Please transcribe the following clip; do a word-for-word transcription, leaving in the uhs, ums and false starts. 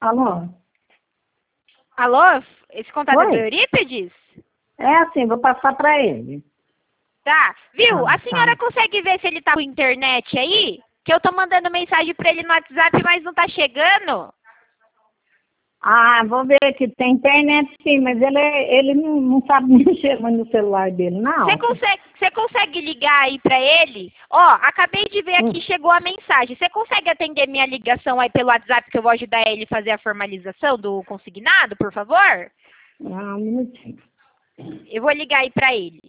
Alô? Alô? Esse contato é do Oi? Eurípides? É assim, vou passar para ele. Tá. Viu? Ah, A senhora tá. consegue ver se ele tá com internet aí? Que eu tô mandando mensagem pra ele no WhatsApp, mas não tá chegando. Ah, vou ver que tem internet sim, mas ele, ele não, não sabe mexer mais no celular dele, não. Você consegue, você consegue ligar aí pra ele? Ó, acabei de ver aqui, Hum. chegou a mensagem. Você consegue atender minha ligação aí pelo WhatsApp que eu vou ajudar ele a fazer a formalização do consignado, por favor? Ah, um minutinho. Eu vou ligar aí pra ele.